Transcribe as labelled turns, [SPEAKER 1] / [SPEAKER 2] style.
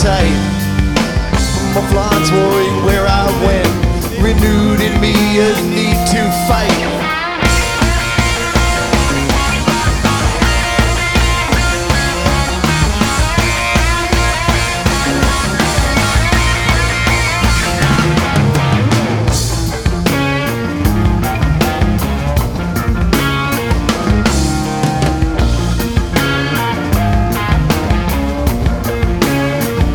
[SPEAKER 1] sight. My flights worrying where I went, renewed in me a